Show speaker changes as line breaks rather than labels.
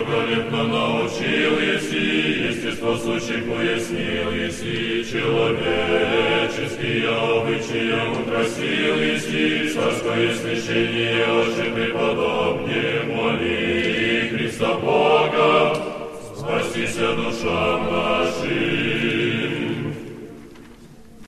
великолепно научил еси, естество сущих уяснил еси, человеческие обычаи украсил еси, царское священие, оже преподобнее моли Христа Бога.